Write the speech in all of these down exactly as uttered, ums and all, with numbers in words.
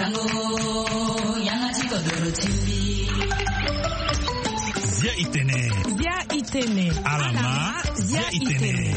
Zia Itene. Zia Itene. Alama. Zia Itene.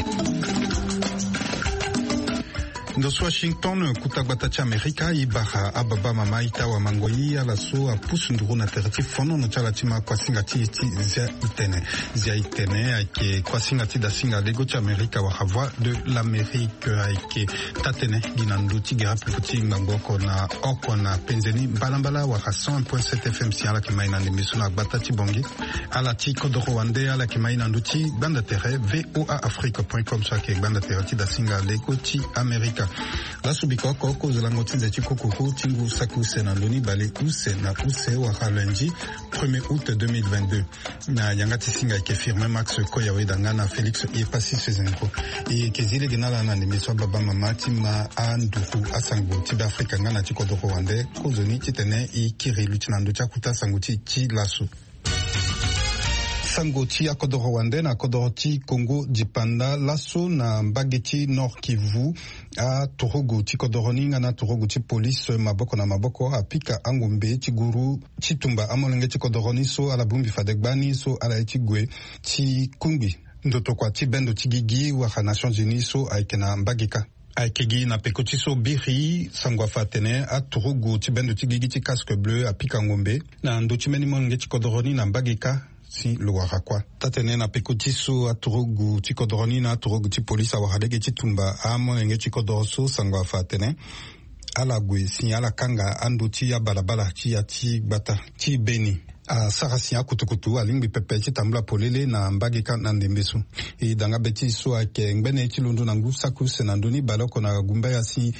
Ndos Washington kutagbatacha Amerika ibaha ababa mama itawa mangoi ala so apusu nduru na terati fono no chala tima kwa singati iti Zia Itene. Zia Itene aike kwa singati da singa lego cha Amerika wa havwa de l'Amérique aike tatene ginandu tigera puputi ngamboko na oko na penzeni balambala wa cent point sept F M si ala kimaina ndemisu na batati bongi ala ti kodoro wande ala kimaina nduti banda tere V O A Afrique point com so ake banda terati da singa lego ti Amerika. La subiko koko zelangoti zeti kokoko tingu saku senandoni bale use na use wa lundi premier août deux mille vingt-deux na yangati singa ke firme Max Koyawe dangana Felix e pasi sezenko e kezile genala na ndemiso baba mama tima anduku asango tiba Afrika ngana tikodo Rwanda kozoni titene e kiri lutinando chakuta sanguti ti lasu Sangoti akodo Rwanda na akodo ti Congo dipanda laso na mbageti Nord Kivu a Torogo ti kodoroninga na Torogo ti police maboko na maboko apika angombe ti guru ti tumba amolenge ti kodoroni so ala bumbi fadegbani so ala ti gwe ti kumbi ndoto kwa ti bendo ti gigi wa Nations Unies so aikena mbagika aikegi na pekoti so biri sangwa fatene a Torogo ti bendo ti gigi ti casque bleu apika ngombe na ndo ti meni molenge ti kodoroni na mbagika si luwara kwa tatene na pekoti so aturugu tikodoroni na aturugu ti polisi awahadege ti tumba amolenge ti kodoroso sangwa fatene ala gwe si ala kanga andu ti ya balabala ti ya ti gbata ti beni a sarasi ya kutukutu alingbi pepe ti tambula polele na mbagika na ndembesu e danga beti so ake ngbene ti lundu na ngu saku senanduni baloko na gumba ya si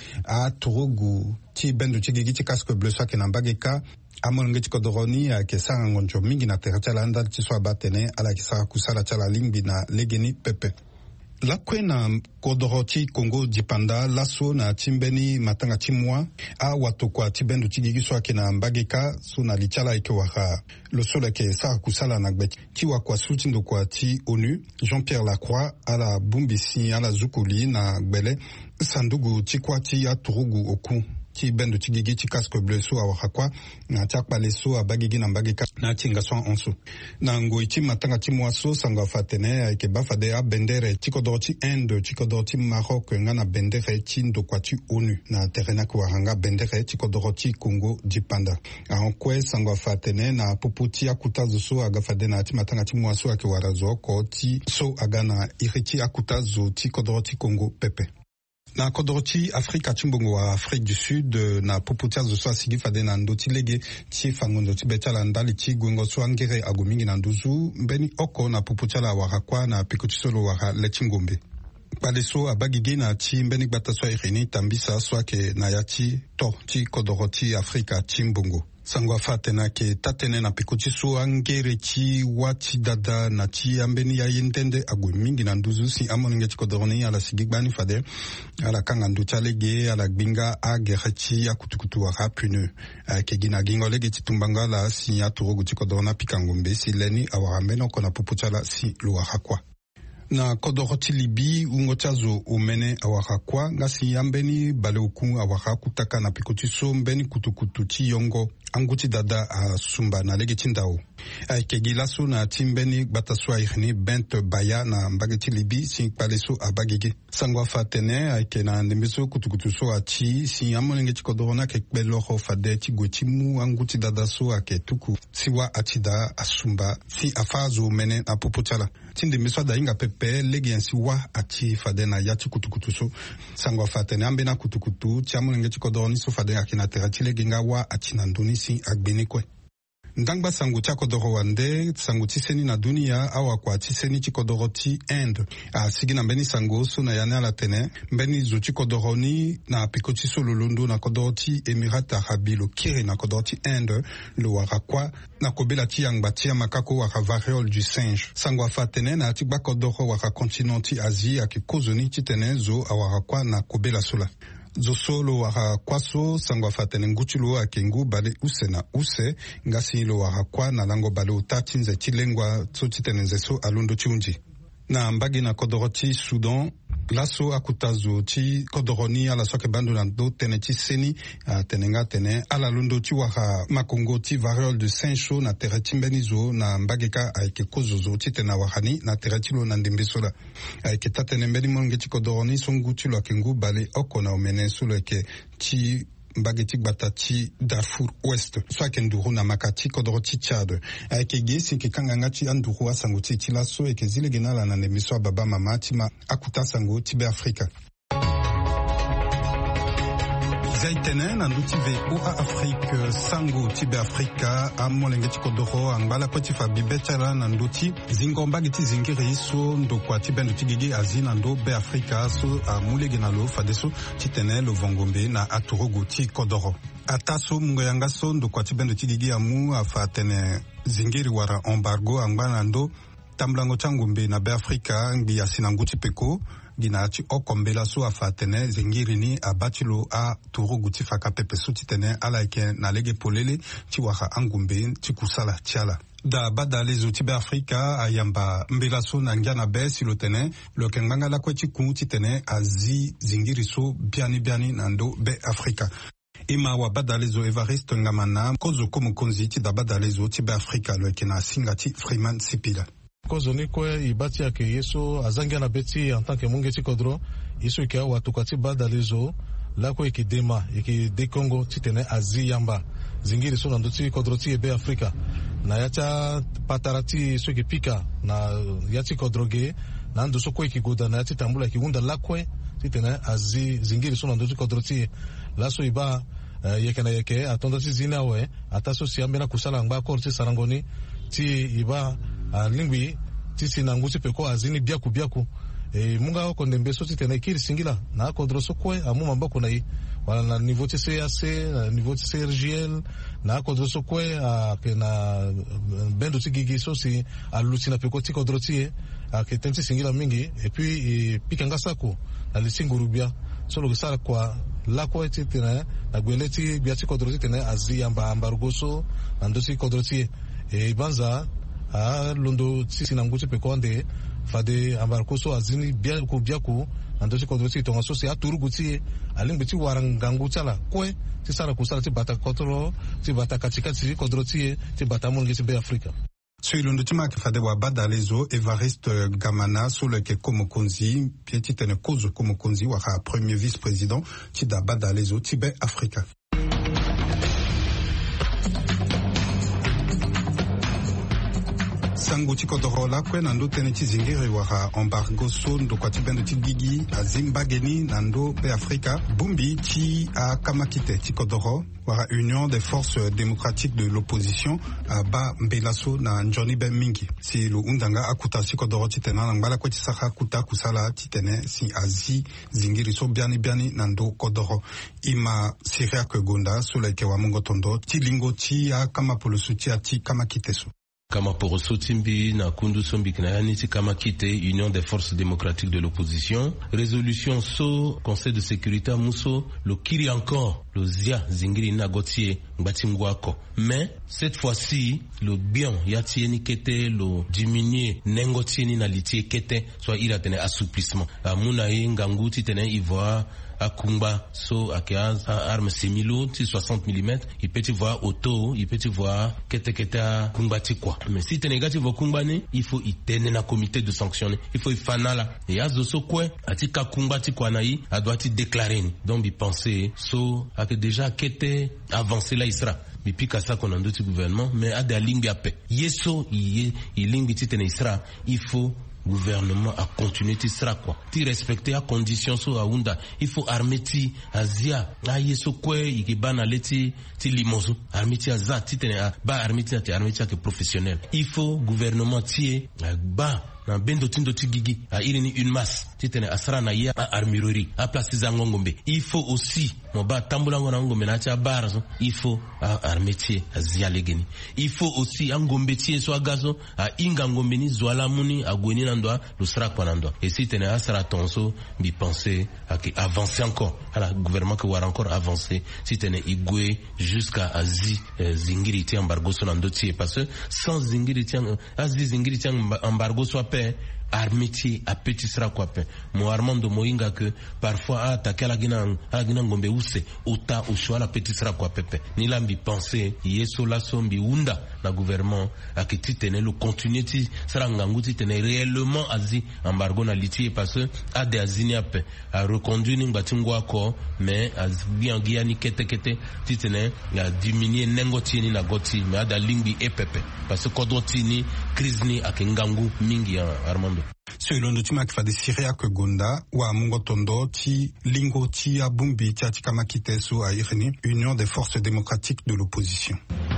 aturugu ti bendu ti gigi ti casque bleu so ake na mbagika amolenge ti kodoroni ayeke sara ngonjo mingi na tere ti ala andali ti so abatene ala yeke sara kusala ti ala lingbi na legeni pepe lakue na kodoro ti Congo dipanda laso na ti mbeni matanga ti mwa awatokua ti bendo ti gigi so ayeke na mbageka so na li ti ala yeke wara lo so ayeke sara kusala na gbe ti wakuasu ti ndokua ti ONU Jean-Pierre Lacroix ala bungbi si ala zukuli na gbele sandugu ti kuâ ti aturugu oku ti bendo ti gigi ti casque bleu so awara kwa na ti akpale so abagigi na mbageka na ti nga so anso na ngoi ti matanga ti mwa so sango afatene ayeke ba fade abendere ti kodoro ti Inde ti kodoro ti Maroc nga na bendere ti ndokua ti ONU na tere ni ayeke wara nga bendere ti kodoro ti Congo dipanda ahokue sango afatene na popo ti akuta zo so aga fade na ti matanga ti mwa so ayeke wara zo oko ti so aga na iri ti akuta zo ti kodoro ti Congo pepe na kodoro ti Afrika ti mbongo wa Afrique du Sud na popo ti azo so asigi fade na ndo ti lege ti fangondo ti be ti ala ndali ti gwengo so angere ago mingi na nduzu mbeni oko na popo ti ala wara kwa na peko ti so lo wara le ti ngombe kpale so abagigi na ti mbeni gbata so airi ni tambisa so ayeke na ya ti to ti kodoro ti Afrika ti mbongo sango afatene ayeke tatene na peko ti so angere ti wâ ti dada na ti ambeni ya ye ndende ague mingi na nduzu si amolenge ti kodoroni ala sigi gbani fade ala kanga ndu ti alege ala gbinga agere ti akutukutu wara pneu ayeke gi na gingo lege ti tumbanga ala si aturugu ti kodoroni apika ngombe si leni awara mbeni oko na popo ti ala si lo wara kuâ na kodoro ti libi ungo ti azo omene awara kuâ nga si ambeni bale oku awara kutaka na peko ti so mbeni kutukutu ti yongo angu ti dada asumba na lege ti ndao ayeke gi laso na ti mbeni gbata so airi ni Bent Baya na mbage ti libi si kpale so abagege sango afatene ayeke na ndembe so kutukutu so ati si amolenge ti kodoro ni ayeke kpe loro fade ti gue ti mu angu ti dada so ayeke tuku si wâ ati da asumba si afa azo omene na popo ti ala ti ndembe so adahinga pepe lege yen si wâ ati fade na ya ti kutukutu so sango afatene ambeni akutukutu ti amolenge ti kodoro ni so fade ayeke na tere ti lege nga wâ ati na ndöni si agbeni kue ndangba sango ti akodoro wande sango ti seni na dunia awakua ti seni ti kodoro ti Inde asigi na mbeni sango so na ya ni ala tene mbeni zo ti kodoro ni na peko ti so lo londo na kodoro ti Émirats Arabi lo kiri na kodoro ti Inde lo wara kuâ na kobela ti yangba ti amakako wara variole du singe sango afa tene na ti gba kodoro wara continent ti Asie ayeke kozoni ti tene zo awara kuâ na kobela so la zo so lo wara kuâ so sango afatene ngu ti lo ayeke ngu bale use na use nga si lo wara kuâ na lango bale ota ti nze ti lengua so ti tene nze so alondo ti hunzi na mbage na kodoro ti Soudan laso akutazo ti kodoroni ala soke bandu na do tene ti seni uh, tenenga tene ala londo ti waka makongo ti variole de Saint-Chaud na tere ti mbeni zo na mbageka ayeke kozozo ti tene awakani na tere ti lo na ndembe so la ayeke ta tene mbeni molonge ti kodoroni so ngu ti lo ayeke ngu bale oko na omene so lo ayeke ti mbage ti gbata ti Darfour Ouest so ayeke nduru na maka ti kodro ti Tchad ayeke ge si yeke kanganga ti anduru asango ti e ti laso ayeke zilege na ala na ndembe so ababa mama ti ma akuta asango ti be Afrika. Zaitene na nduti ve O A Afrique sango ti be Afrika a molenge ti kodoro angbala kue ti fa bibetala na nduti zingo mbage ti zingiri so ndokua ti bendo ti gege azi na ndo be Afrika so a mulege na lo fade so ti tene lo vongombe na atorogo ti kodoro. Ata so mungo yanga so ndokua ti bendo ti gege amu afa tene zingiri wara embargo angbala na ndo tamblango ti angombe na be Afrika ngbi asi na ngu ti peko gina ti okombela so afa tene zingiri ni abati lo a torogo ti faka pepe so ti tene ala yeke na lege polele ti waka angombe ti kusala ti ala. Da bada lezo ti be Afrika ayamba mbela so na ngia na be si lo tene lo yeke ngbanga lakue ti kungu ti tene azi zingiri so biani biani na ndo be Afrika. Ima wa bada lezo Evariste Ngamana kozo komo konzi ti da bada lezo ti be Afrika lo yeke na singa ti Freeman Sipila. Kozo ni kwe ibati yake yeso azangia na beti en tant que munge ti kodro iso ike watuka ti bada lezo la kwe iki dema iki de Congo ti tene azi yamba zingiri so na ndo ti kodro ti ebe Afrika na yacha patara ti so iki pika na yati kodro ge na ndo so kwe iki goda na yati tambula iki unda la kwe ti tene azi zingiri so na ndo ti kodro ti la so iba uh, yeke na yeke atonda ti zina we ata so si ambena kusala ngba kor ti sarangoni ti iba Uh, lingwi tisi na nguti peko azini biaku biaku e munga oko ndembe so titene kiri singila na kodro so kwe amu mambako na yi wala na niveau ti C A C na niveau ti C R G L na kodro so kwe a ke na bendo ti gigi so si aluti na peko ti kodro ti e a ke tenti singila mingi e puis e pikanga sako na lisinguru bia so lo sala kwa la kwe ti tene na gwele ti bia ti kodro ti tene azi amba ambargoso na ndo ti kodro ti e banza a londo sisi na nguti pekonde fade ambarkoso azini biaku biaku ando ti kodro ti tonga so si aturugu ti alingbi ti warangangu tala kwe ti sara kusala ti bata kotro ti bata katikati ti kodro ti ti bata mongi ti be Afrika. So ilondo ti ma ke fade wa bada lezo Evariste Gamana so le ke komo konzi pie ti tene kozo komo konzi waka premier vice président ti da bada lezo ti be Afrika. Sango ti kodoro la kue na ndo tene ti zingiri waka embargo so ndokua ti bendo ti gigi azimbageni na ndo be Afrika bumbi ti akamakite ti kodoro waka Union des forces démocratiques de l'opposition ba mbela so na njoni be mingi si lo undanga akuta si kodoro ti tene na ngbala kue ti saka kuta kusala ti tene si azi zingiri so biani biani na ndo kodoro ima siria ke gonda so leke wa mungo tondo ti lingo ti akamapolo so ti ati kamakite so kama poroso timbi na kundu sombi kinayani ti kama kite Union des forces démocratiques de l'opposition résolution so Conseil de sécurité muso lo kiri encore lo zia zingiri na gotie ngbati ngwako mais cette fois-ci le bien yati ni kete lo diminuer nengo tieni na litie kete soit il a tene assouplissement amuna ngangu ti tene ivoire à Kumba, so à arme similo, ti soixante millimètres, il peut y voir auto, il peut y voir kete kete Kumba ti quoi. Mais si t'es négatif au Kumba ne, il faut y tenir na comité de sanctionner, il faut y fanala. Et à zo quoi, à ti ka Kumba ti quoi naï, a doit y déclarer. Donc il pensait, so, à que déjà kete avancé là il sera. Et puis qu'à ça qu'on a d'autres gouvernements, mais à des lignes à paix. Yeso, il y ligne ti tene sera, il faut gouvernement a continué ti sera quoi ti respecter a condition so aunda il faut armer ti azia a yeso kwe ikibana leti ti limoso armer ti azat ti tene ba armer ti ti armer ti que professionnel il faut gouvernement ti ba na bendo tindo ti gigi a irini une masse ti tene asra na ya armurerie a place zango ngombe il faut aussi mo ba tambula ngona ngombe na ti barazo il faut a armer ti azia legeni il faut aussi ngombe ti so agazo a inga ngombe ni zwala muni agweni na ndo lo sera kwa ndo et si tene asra tonso bi penser à que avancer encore à la gouvernement que war encore avancer si tene igwe jusqu'à azi eh, zingiri ti embargo so ndo ti parce que sans zingiri ti azi zingiri ti embargo so armetier à petit sera quoi pe mo Armando Moinga que parfois a attaqué la gina la gina ngombe use ota ushwa la petit sera quoi pepe ni lambi penser yeso la sombi unda na gouvernement akiti tenait le continuer ti sera nganguti tenait réellement azi embargo na litier parce que a des azini ape a reconduire ning batingwa ko mais az bien gia ni kete kete ti tenait la diminuer nengo tini na goti mais ada lingbi epepe parce que kodoti ni crise ni akengangu mingi ya Armando Selon le tima kifade Syriac Gonda wa mungo tondo ti lingo ti abumbi ti atikama kitesu a irini Union des forces démocratiques de l'opposition.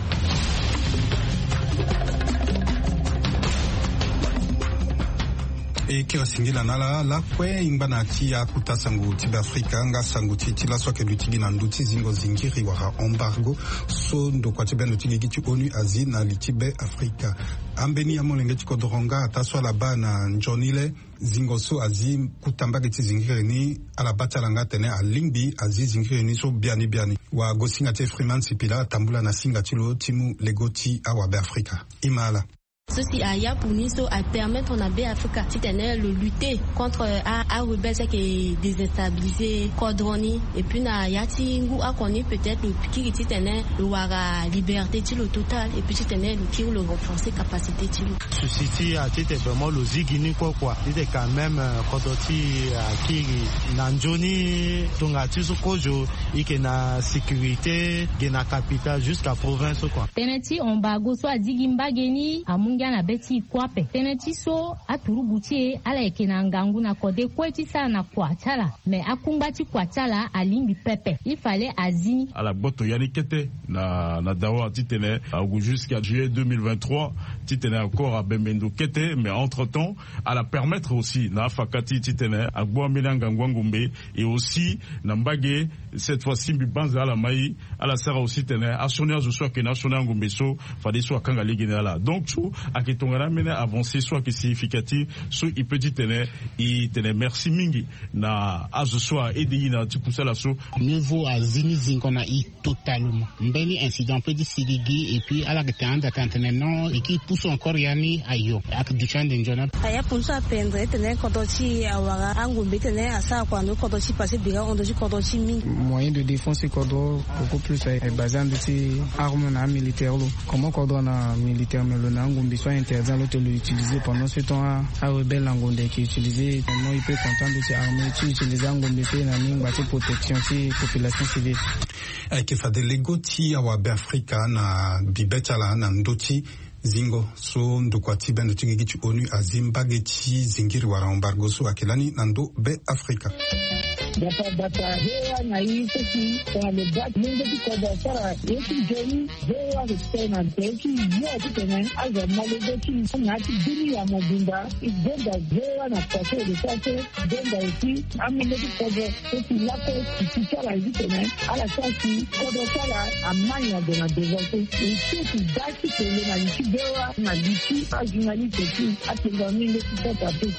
E kira singila nala la kwe imbana ti ya kuta sangu tibe Afrika nga sangu ti ti la soke lutigi na nduti zingo zingiri wara embargo so ndo kwa tibe nutigi gichi ONU azi na litibe Afrika ambeni ya molenge ti kodoronga ataswa la ba na njonile zingo so azi kutamba geti zingiri ni ala bata langa tene a lingbi azi zingiri ni so biani biani wa gosinga ti Freeman Sipila tambula na singa ti lo timu legoti awa be Afrika imala. Ceci a ya pour nous à permettre on a bien Africa titane le lutter contre a a rebelle qui est déstabilisé Codroni et puis na ya ti ngu a connait peut-être le qui titane le wara liberté ti le total et puis titane le qui le renforcer capacité ti le ceci ti a été vraiment le zigini quoi quoi c'était quand même kodoti qui nanjoni tonga ti sokojo ike na sécurité gena capitale jusqu'à province quoi teneti on bago so azigimba geni amunga na beti kwape teneti so aturubutie ala ekena ngangu na kode kweti sana kwa chala mais akumbati kwa chala alimbi pepe il fallait azini ala boto yani kete na na dawa titene jusqu'à juillet deux mille vingt-trois titene encore à Bemendo kete mais entre-temps à la permettre aussi na fakati titene agbo milanga ngwangumbe et aussi na mbage cette fois-ci bibanza la mai ala sera aussi tene actionnaire je soit que national ngumbeso fallait soit kanga liginala donc tout à qui ton ramène avancé soit qui significatif soit il peut dire tenir il tenir merci mingi na à ce soir et dit na tu pousser la so niveau à zini zinkona i totalement mbeli incident peut dire sigigi et puis à la tente d'attendre non et qui pousse encore yani ayo ak du champ d'enjona aya pour ça pendre tenir kodoti awara angumbe tenir asa kwa no kodoti passer biga on doit kodoti mingi moyen de défense kodro beaucoup plus est basé en des armes na militaire comment kodro na militaire mais le ngumbe soit interdit l'autre l'utiliser pendant ce temps à rebelle ngombe qui utilisé moi il peut contenter de ces armes qui utiliser ngombe pe na ninga te protection ci population civile ake fade legoti awa be Afrika na bibetala na ndoti zingo so ndokwati bendo tingigi ci ONU azimbage ci zingiri wara embargo so akelani nando be Afrika data data hewa na hii sisi kwa lebat mungu kwa dasara yetu jeni hewa kutena teki yote tena aza malegoti na ati dini ya mabunda ibenda hewa na pase de pase benda iti amileti kwa sisi lako kichara hizi tena ala sasi kwa dasara amanya de na devote iti dati tele na iti hewa na iti ajunalite ti atenga mingi kupata tu.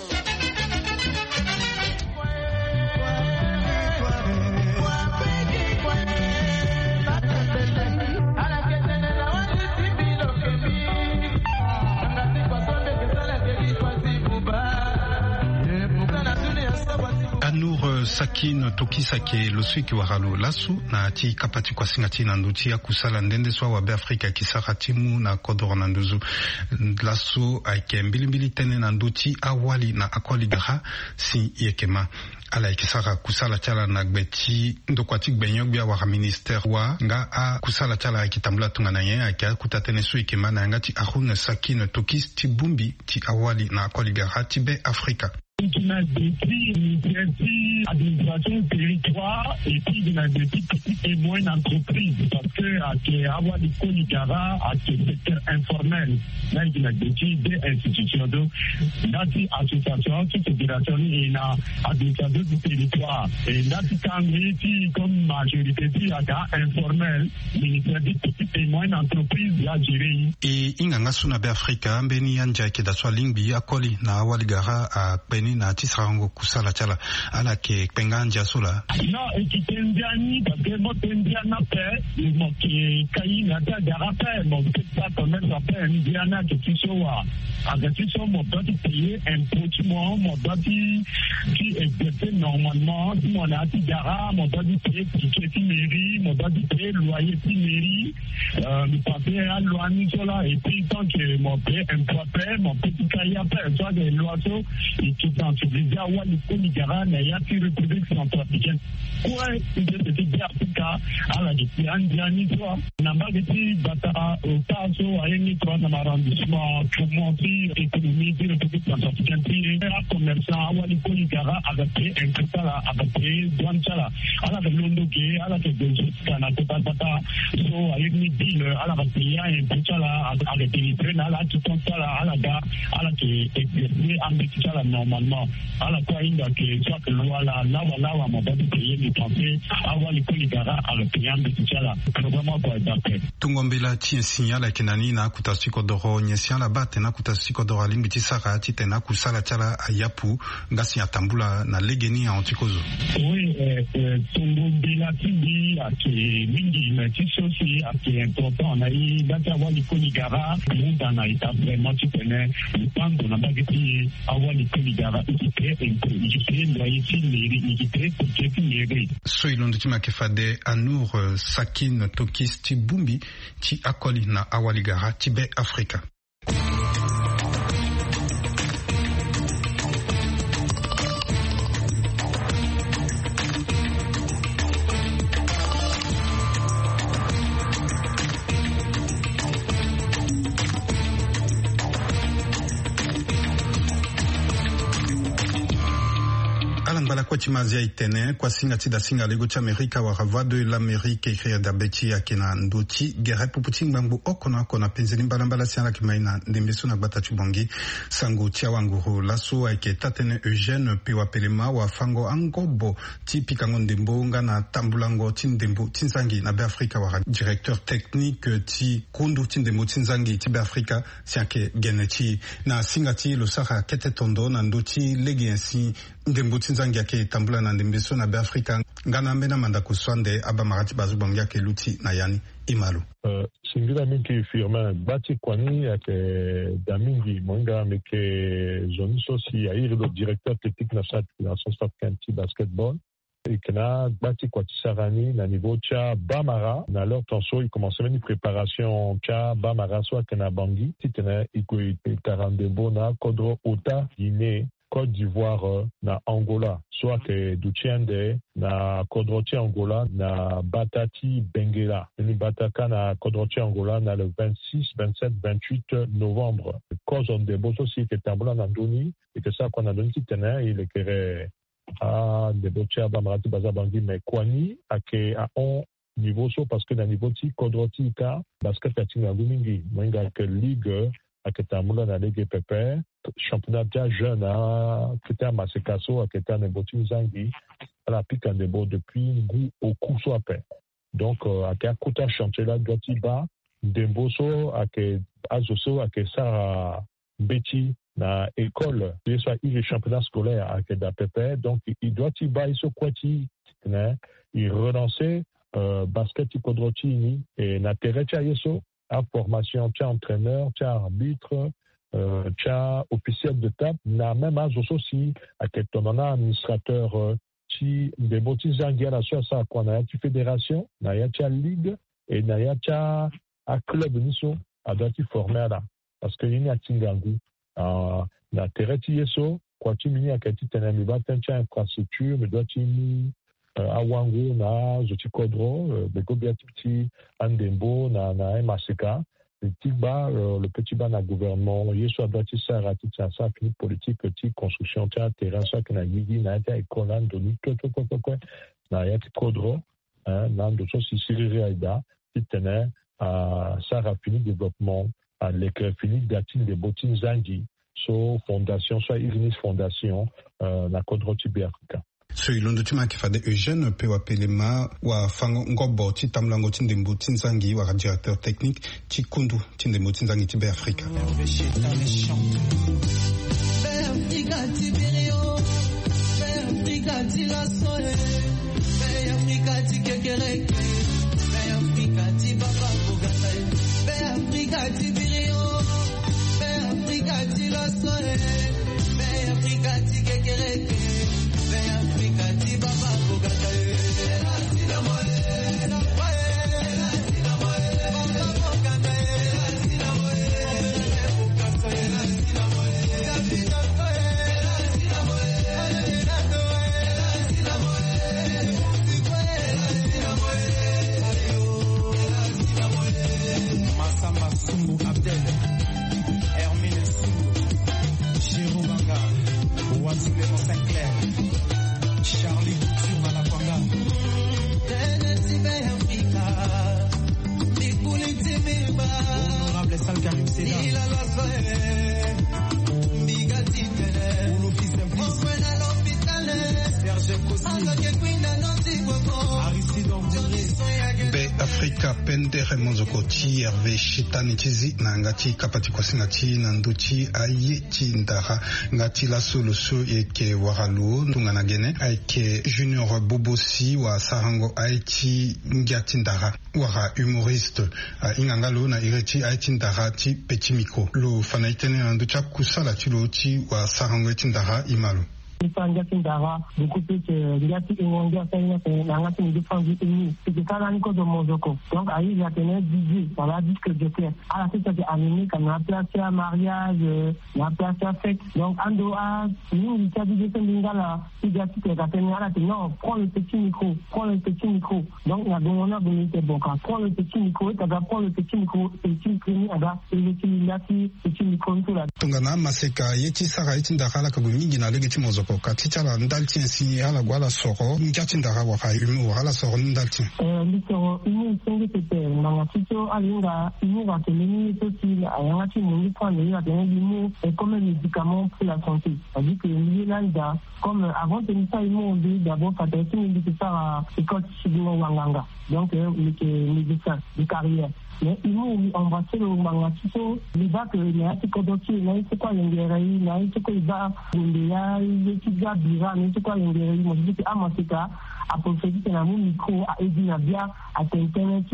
Sakin Tokisake Loswiki Waralo Lasu na ti kapati kwa singati na nduti ya kusala ndende swa wabe Afrika kisara timu na kodoro na nduzu Lasu aike mbili mbili tene na nduti awali na akwali gaha si yekema ala ikisara kusala chala na gbeti ndokwati gbenyog bia wara ministère wa nga a kusala chala kitambula tunga na ye akia kutatene su yekema na ngati Arun Sakin Tokis ti bumbi ti awali na akwali gaha ti be Afrika qui n'a décrit l'initiative administration territoire et puis de la petite et moyenne entreprise parce que à que avoir des conigara à ce secteur informel là il a décrit des institutions donc là c'est association qui fédération et la administration du territoire et là c'est quand même comme majorité qui a informel ministère des petites et moyennes entreprises là géré et inganga suna be Afrika mbeni anja ke daswa lingbi akoli na awali gara a na tisrango kusala chala ala ke penganja sula non et qui tendiani parce que mo tendiana pe mo qui Kayi Nata Garapé, mon petit pas quand même s'appelle Indiana de Tissoa. Avec Tisso, mon doit payer un petit mois, mon doit qui exerce normalement, si mon a Gara, mon doit payer ticket mairie, mon doit payer loyer mairie, le papier à loyer là, et puis tant que mon père un papier, mon petit Kayi après, soit des loiseaux, et qui sont utilisés à Walikoni Gara, mais il y a qui République centrafricaine. Ouais, c'est c'était bien Africa, à la depuis Indiani, toi, n'a pas été bata au Tasso, à une trois dans l'arrondissement, pour monter l'économie de la République centrafricaine, puis un commerçant, à Walikoni Gara, avec un Kutala, avec douane Chala, à la Londoké, à la Belgique, à la Tata, so, à une ville, à la Rapia, un Kutala, avec des trains, à la Tutantala, à la gare, à la qui exercer en Bétichala normalement, à la quoi il y a que soit que loi là, là, là, là, mon bébé payer les pensées, à Walikoni Gara, à la P M Bétichala, vraiment quoi d'après. Tungombela ti signala kenani na kutasi kodoro nyesian la bate na kutasi kodoro limbiti sara ti tena kusala chala ayapu ngasi ya tambula na legeni ya antikozo. Oui, euh, Tungombela ti di ake mingi na ti sosi ake important na i data Walikoni Gara munda na ita vraiment ti tena pando na bageti a Walikoni Gara ikipe enko ikipe loyer ti mairie ikipe ikipe ti mairie. So ilondo ti makefade Anour Sakin Tokis ti Bumbi ti akoli na Awaligara ti be Afrika. Kwa chimazia itene kwa singa tida singa lego cha Amerika wa rava de l'Amérique écrire d'abeti ya kena ndoti gere puputing bambu okona kona penzeni balambala siana kimaina ndembeso na bata chubongi sango tia wanguru laso ake tatene Eugène pewa pelema wa fango angobo tipika ngondembo ngana tambulango tindembo tinzangi na be Afrika wa directeur technique ti kundu tindembo tinzangi ti be Afrika siake geneti na singa ti lo sara kete tondo na ndoti legi ensi ndembo tinzangi yake tambula na ndembeso na be Afrika ngana mbena manda kuswande aba marati bazu bongia ke luti na yani imalu uh, singila mingi firma bati kwani yake damingi monga meke zoni sosi ya iri le directeur technique na sa nation africaine basketball et kana bati kwa tisarani na niveau cha Bamara na leur tenso il commençait même une préparation cha Bamara soit kana bangi titena iko tarandembo na kodro ota Guinée Côte d'Ivoire na Angola, soit que Duchende na Kodroti Angola na Batati Benguela. Ni Bataka na Kodroti Angola na le vingt-six, vingt-sept, vingt-huit novembre. Cause on des beaux aussi que Tambola na Doni et que ça qu'on a donné qui tenait il est que à des beaux tiers Bamarati Bazabangi mais Kwani à que à on niveau so parce que dans niveau ti Kodroti ka basket katinga gumingi mwenga que ligue à Ketamula na Ligue P P, championnat bien jeune à Ketam Masekaso, à Ketam Nebotu Zangi, à la pique en débo depuis goût au coup soit paix. Donc, à Kakota chantier là, Gotiba, Demboso, à Azoso, à Kesa Betty, na école, il soit il est championnat scolaire à Keda P P, donc il doit y bailler ce quati, il relançait basket Kodrotini et na Terecha Yeso. À formation, tu as entraîneur, tu as arbitre, euh, tu as officiel de table, na même âge aussi, à quel ton administrateur, euh, tu des botis zangia la soie ça quoi, na tu fédération, na ya tu as ligue, et na ya tu as à club niso, à doit tu former là, parce que il y a tingangu, ah, na tereti yeso, quoi tu mini à quel tu t'en mi batin, tu as infrastructure, mais doit tu mi awango na zoti kodro beko biatiti andembo na na maseka le petit bas le petit bas na gouvernement yeso adati ça rati ça ça fini politique petit construction terrain ça que na yigi na ta école ndoni to to to to na yati kodro hein na ndo so si siri aida titene à ça fini développement à l'école fini datine de bottines zangi so fondation soit Ignis fondation na kodro tibiafrika. So ilondo tima kifade Eugène pewa pelema wa fango ngobo ti tamlango tindembo tinzangi wa directeur technique ti kundu tindembo tinzangi ti be Afrika. Afrika ti Katumbu Abdel, Hermine Sou, Jérôme Banga, Ouazile Saint-Clair, Charlie Boutou Malapanga. Honorable Sal Karim Seda, Olofi Simplice, Serge Kossi, Aristide Ombouré, Be Afrika Pendere Monzokoti, Hervé Chitani Chizi, Nangati Kapati Kwasingati, Nanduchi, Aye Chindara, Ngati La Soluso, Eke Waralu, Tunganagene, Aike Junior Bobosi, Wa Sarango, Aiti Ngatindara, Wara humoriste, Ingangalo, Na Ireti, Aitindara, Ti Petit Miko, Lo Fanaitene, Nanducha Kusala, Tiloti, Wa Sarango, Tindara, Imalu. Ngati Ndara, beaucoup plus Ngati Ingonga, Ngati Ndifandi Uni, c'était ça l'anico de Mozoko. Donc, à il y a tenu dix dans la disque de terre. À la suite, c'est animé comme la place à mariage, la place à fête. Donc, en dehors, nous, il y a des Lingala, il y a tout à fait, non, prends le petit micro, prends le petit micro. Donc, la Gomona Bonite Boka, prends le petit micro, tu vas prendre le petit micro, et tu prenais à la, et le petit micro, tout là. Tungana Maseka, Yeti Sara, Itindara, la Kagumi, Gina, Legiti Mozoko. Katitala ndalti si ala gwala soro ngati ndara wa kayumu ala soro ndalti eh litoro ini sengi tete mangaticho alinga ini va tenir aussi ayangati mungi prendre il va donner limu et comme médicament pour la santé c'est-à-dire que il là là comme avant de ça il m'a dit d'abord ça était une ça école chibino wanganga donc les médecins de carrière mais il m'a embrassé le mangaticho il va que il y a ce que il y a ce quoi il y a il y a ce qu'il va il y a il bira mais c'est quoi l'ingénierie moi je dis à moi c'est ça à profiter de la micro à aider à bien à internet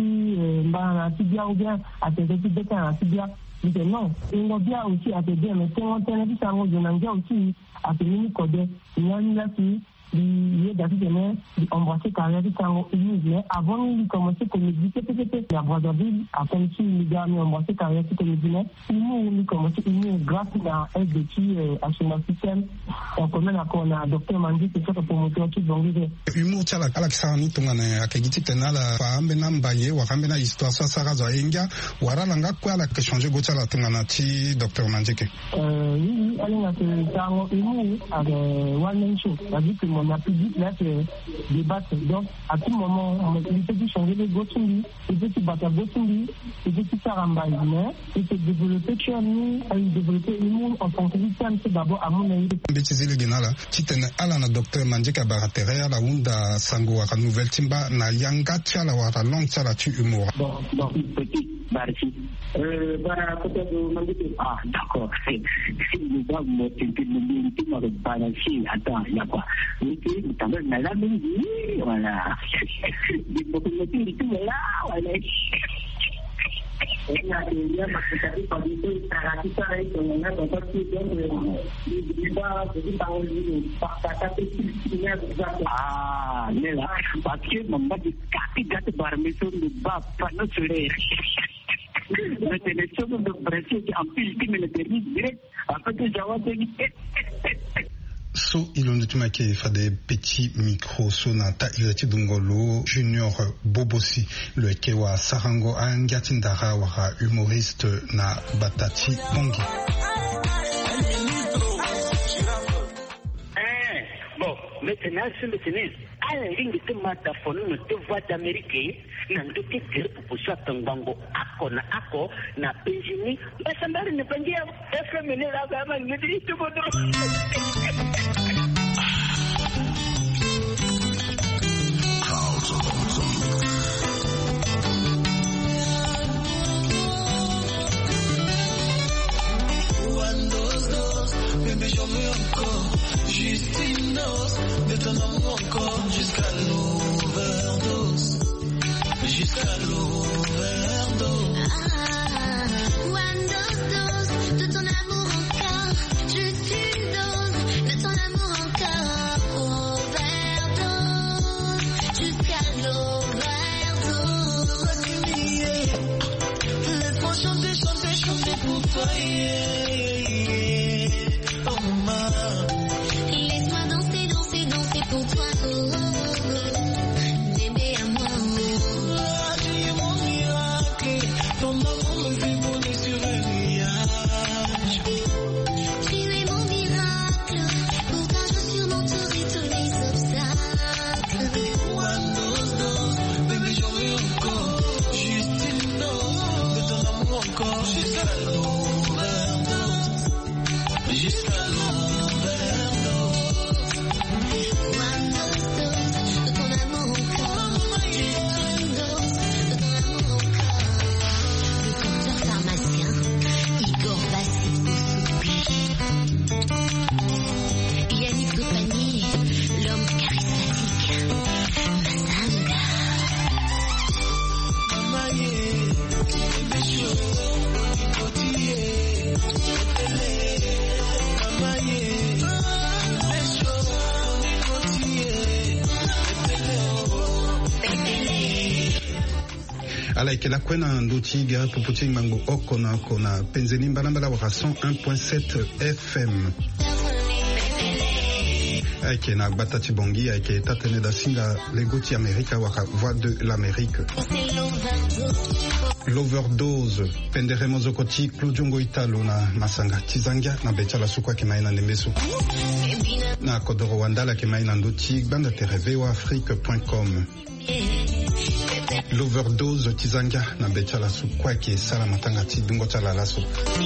bah tibia ou bien à internet bêta à tibia mais non il y a bien aussi à aider mais c'est internet ça on demande aussi à tenir code il y a une là qui il est d'abord embrasser carrière de sang mais avant il commençait comme méditer peut-être la Brazzaville après il gars mais embrasser carrière de médecin il nous commençait il grâce à un de qui à son système en commun accord na docteur Mandi c'est ça pour montrer tout donc humour tala alakisani tungana akagiti tenala faambe nambaye wakambena histoire ça ça razo enga waralanga kwa la que changer gotala tungana ti docteur Mandi ke euh oui alinga que ça humour avec one show c'est-à-dire que on a pu dire là que débattre donc à tout moment on peut changer les Gotumbi et petit bata Gotumbi et petit Saramba mais et se développer chez nous à développer l'humour en tant que victime c'est d'abord à mon avis mbetizile genala titene ala na docteur Mandika baratere ala unda sango wa nouvelle timba na yanga tchala wa long tchala tu humour bon bon petit Barci euh bara côté de Mandika ah d'accord si nous va me tenter de me dire de balancer attends il y a quoi okay tambah dalam ini wala di dokumen itu wala wala ini artinya maksudnya pada itu cara kita itu mengenai tentang tujuan kita jadi tahun ini kata itu ah ni lah pakai membuat kaki jatuh barmesun bapak nu sudah Macam itu untuk berhasil diambil di militer direct apa tu jawabnya So ilondutumake fade petit micro sonata ireti dungolo junior bobosi le kewa sarango angatindara wara humoriste na batati pongi eh bon maintenant c'est maintenant à la ligne de mataphone de voix d'Amérique na ndoki kile pupusa tangango ako na ako na penjini basambari ne pangia F M ne la gama ne dit tout bon Bébé j'en veux encore, juste une dose de ton amour encore, jusqu'à l'overdose, jusqu'à l'overdose. Ah, one dose, dose de ton amour encore, juste une dose de ton amour encore, overdose, jusqu'à l'overdose. Laisse-moi chanter, chanter, chanter pour toi, yeah, yeah, yeah. Laisse-moi danser, danser, danser pour toi, oh, oh, oh. Bébé à moi, oh. Tu es mon miracle, ton amour me fait voler ala ikela kwena nduti ga puputi mango okona kona penzeni mbalambala wa cent un point sept F M aike na batati bongi aike tatene da singa legoti Amerika waka voix de l'Amérique. L'overdose pendere mozokoti Claudio Italo na masanga tizanga na betala sukwa kemaina nemesu na kodoro wandala kemaina nduti banda tereve wa afrique point com. L'overdose tizanga na betala sukwa ke sala matanga tidungo tala laso.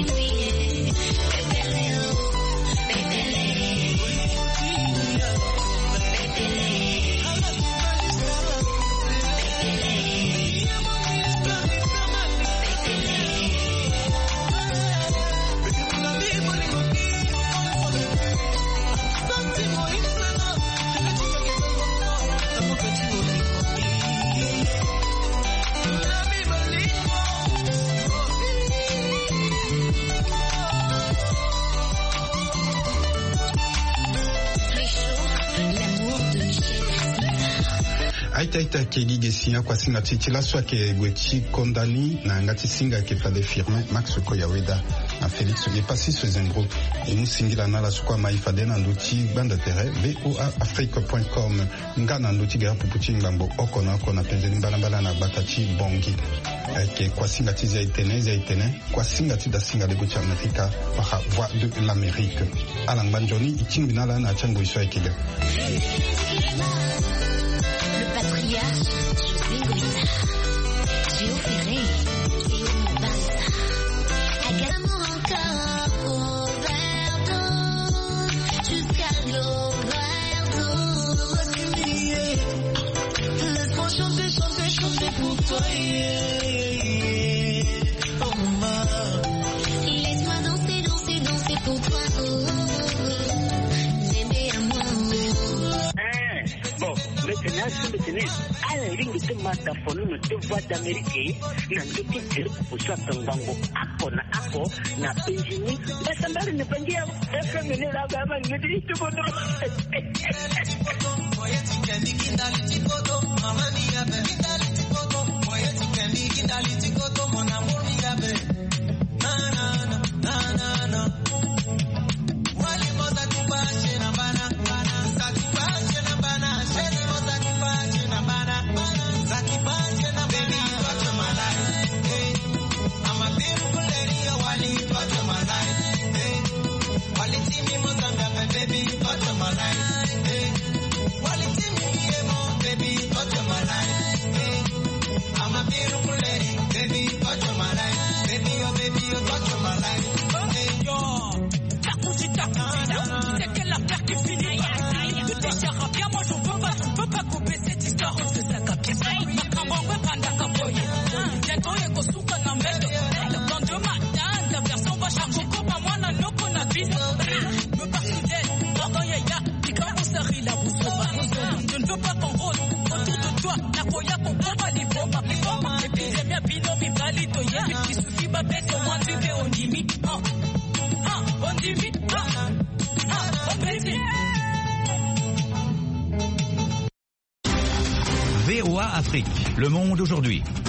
Aita ita kegi gesia kwa singa titila swa ke gwechi kondani na ngati singa ke fade firme Max Koyaweda na Felix Yepasi Sezengro emu singila na la sukwa maifade na nduti banda tere voa afrique point com nga na nduti gara puputi ngambo okona okona penzeni mbalambala na batati bongi ke kwa singa tizi ya itene ya itene kwa singa tida singa de gucha Amerika waka voix de l'Amérique alangbanjoni itingbinala na chango iswa ekega Patriarche, José Goïta, Géo Ferré, Théo Mobanza, Agathe encore, overdose, jusqu'à l'overdose. Laisse-moi chanter, chanter, chanter pour toi, yeah, yeah. Oh maman. Laisse-moi danser, danser, danser pour toi, oh, oh, oh. Bébé à moi, oh. Bon, maintenant, si maintenant, à la ligne de Matafonu, nous te voix d'Amérique, nous te disons, pour ça, ton bango, ako na ako, na penjini, mais ça m'a ne pas dire, est-ce que mener la gamme, nous te disons, tout le monde. V O A Afrique, le monde aujourd'hui.